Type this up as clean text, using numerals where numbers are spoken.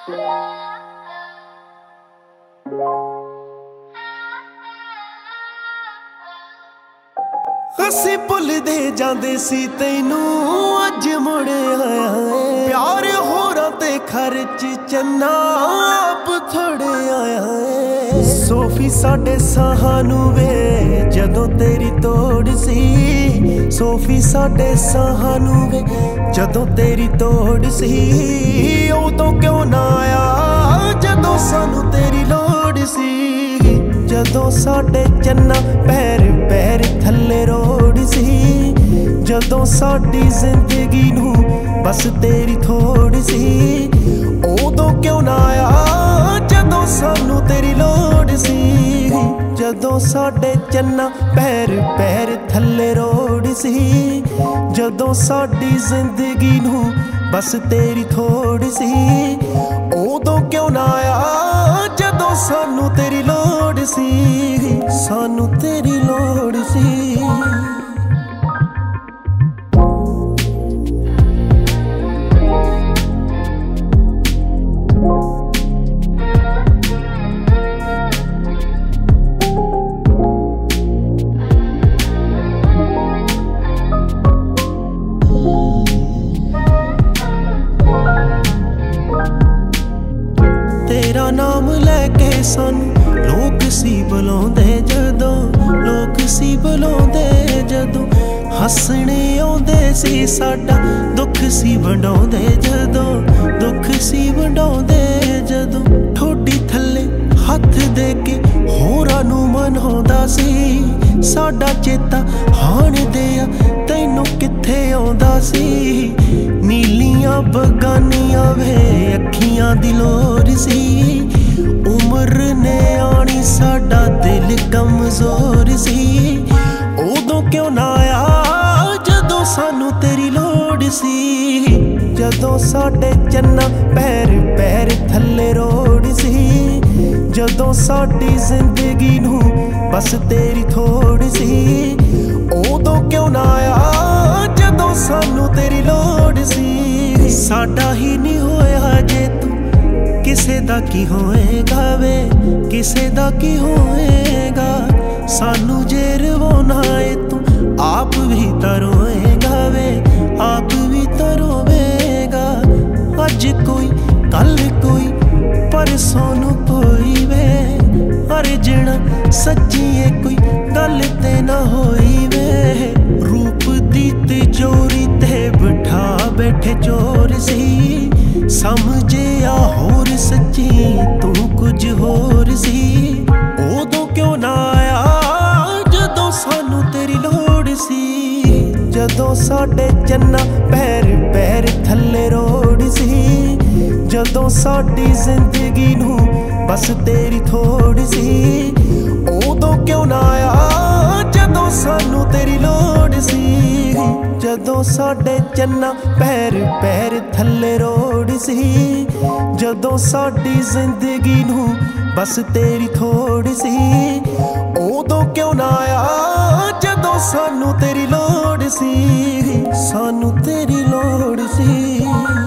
ਅਸੀਂ ਭੁੱਲਦੇ ਜਾਂਦੇ ਸੀ ਤੈਨੂੰ ਅੱਜ ਮੁੜ ਆਇਆ ਏ। ਪਿਆਰ ਹੋਰਾਂ ਤੇ ਖਰਚ ਚੰਨਾ ਆਪ ਥੋੜੇ ਆਇਆ ਏ। ਸੋਫੀ ਸਾਡੇ ਸਾਹਾਂ ਨੂੰ ਵੇ ਜਦੋਂ ਤੇਰੀ ਤੋੜ ਸੀ। ਸੋਫੀ ਸਾਡੇ ਸਾਹਾਂ ਨੂੰ ਵੇ ਜਦੋਂ ਤੇਰੀ ਤੋੜ ਸੀ। ਉਦੋਂ ਕਿਉਂ ਨਾ ਆਇਆ ਜਦੋਂ ਸਾਨੂੰ ਤੇਰੀ ਲੋੜ ਸੀ। ਜਦੋਂ ਸਾਡੇ ਚੰਨਾ ਪੈਰ ਪੈਰ ਥੱਲੇ ਰੋੜ ਸੀ। ਜਦੋਂ ਸਾਡੀ ਜ਼ਿੰਦਗੀ ਨੂੰ ਬਸ ਤੇਰੀ ਥੋੜ ਸੀ। ਉਦੋਂ ਕਿਉਂ ਨਾ ਆਇਆ ਜਦੋਂ ਸਾਨੂੰ ਤੇਰੀ ਲੋੜ ਸੀ। ਜਦੋਂ ਸਾਡੇ ਚੰਨਾ ਪੈਰ ਪੈਰ ਥੱਲੇ ਰੋੜ ਸੀ। ਜਦੋਂ ਸਾਡੀ ਜ਼ਿੰਦਗੀ ਨੂੰ ਬਸ ਤੇਰੀ ਥੋੜ ਸੀ। ਉਦੋਂ ਕਿਉਂ ਨਾ ਆਇਆ ਜਦੋਂ ਸਾਨੂੰ ਤੇਰੀ ਲੋੜ ਸੀ। ਸਾਨੂੰ ਤੇਰੀ ਲੋੜ ਸੀ। ਤੇਰਾ ਨਾਮ ਲੈ ਕੇ ਸਾਨੂੰ ਲੋਕ ਸੀ ਬੁਲਾਉਂਦੇ ਜਦੋਂ। ਲੋਕ ਸੀ ਬੁਲਾਉਂਦੇ ਜਦੋਂ। ਹੱਸਣੇ ਆਉਂਦੇ ਸੀ ਸਾਡਾ ਦੁੱਖ ਸੀ ਵੰਡਾਉਂਦੇ ਜਦੋਂ। ਦੁੱਖ ਸੀ ਵੰਡਾਉਂਦੇ ਜਦੋਂ। ਠੋਡੀ ਥੱਲੇ ਹੱਥ ਦੇ ਕੇ ਹੋਰਾਂ ਨੂੰ ਮਨਾਉਂਦਾ ਸੀ। ਸਾਡਾ ਚੇਤਾ ਹਾਣ ਦੇ ਆ ਤੈਨੂੰ ਕਿੱਥੇ ਆਉਂਦਾ ਸੀ। ਨੀਲੀਆਂ ਬਗਾਨੀਆਂ ਵੇ ਅੱਖੀਆਂ ਦੀ ਲੋਰ ਸੀ। ਉਮਰ ਨੇ ਆਣੀ ਸਾਡਾ ਦਿਲ ਕਮਜ਼ੋਰ ਸੀ। ਉਦੋਂ ਕਿਉਂ ਨਾ ਆਇਆ ਜਦੋਂ ਸਾਨੂੰ ਤੇਰੀ ਲੋੜ ਸੀ। ਜਦੋਂ ਸਾਡੇ ਚੰਨਾ ਪੈਰ ਪੈਰ ਥੱਲੇ ਰੋੜ ਸੀ। ਜਦੋਂ ਸਾਡੀ ਜ਼ਿੰਦਗੀ ਨੂੰ ਬਸ ਤੇਰੀ ਥੋੜ ਸੀ। ਉਦੋਂ ਕਿਉਂ ਨਾ ਆਇਆ ਜਦੋਂ ਸਾਨੂੰ ਤੇਰੀ ਲੋੜ ਸੀ। ਸਾਡਾ ਹੀ ਨਹੀਂ ਹੋਇਆ ਜੇ ਤੂੰ ਕਿਸੇ ਦਾ ਕੀ ਹੋਏਗਾ ਵੇ। ਕਿਸੇ ਦਾ ਕੀ ਹੋਏਗਾ। ਸਾਨੂੰ ਜੇ ਰਵਾਉਣਾ ਏ ਤੂੰ ਆਪ ਵੀ ਤਾਂ ਰੋਏਗਾ ਵੇ। ਆਪ ਵੀ ਤਾਂ ਰੋਵੇਗਾ। ਅੱਜ ਕੋਈ ਕੱਲ ਕੋਈ ਪਰਸੋਂ ਨੂੰ ਕੋਈ ਵੇ। ਅਰਜਣਾ ਸੱਚੀਏ ਕੋਈ ਗੱਲ ਤੇ ਨਾ ਹੋਈ ਵੇ। ਰੂਪ ਦੀ ਤਿਜੋਰੀ ਤੇ ਬਿਠਾ ਬੈਠੇ ਚੋਰ ਸੀ। ਸਮਝਿਆ ਹੋਰ ਸੱਚੀ ਤੂੰ ਕੁਝ ਹੋਰ ਸੀ। ਉਦੋਂ ਕਿਉਂ ਨਾ ਆਇਆ ਜਦੋਂ ਸਾਨੂੰ ਤੇਰੀ ਲੋੜ ਸੀ। ਜਦੋਂ ਸਾਡੇ ਚੰਨਾ ਪੈਰ ਪੈਰ ਥੱਲੇ ਰੋੜ ਸੀ। ਜਦੋਂ ਸਾਡੀ ਜ਼ਿੰਦਗੀ ਨੂੰ ਬਸ ਤੇਰੀ ਥੋੜ ਸੀ। ਉਦੋਂ ਕਿਉਂ ਨਾ ਆਇਆ ਜਦੋਂ ਸਾਨੂੰ ਤੇਰੀ ਲੋੜ ਸੀ। ਜਦੋਂ ਸਾਡੇ ਚੰਨਾ ਪੈਰ ਪੈਰ ਥੱਲੇ ਰੋੜ ਸੀ। ਜਦੋਂ ਸਾਡੀ ਜ਼ਿੰਦਗੀ ਨੂੰ ਬਸ ਤੇਰੀ ਥੋੜ ਸੀ। ਉਦੋਂ ਕਿਉਂ ਨਾ ਆਇਆ ਜਦੋਂ ਸਾਨੂੰ ਤੇਰੀ ਲੋੜ ਸੀ। ਸਾਨੂੰ ਤੇਰੀ ਲੋੜ ਸੀ।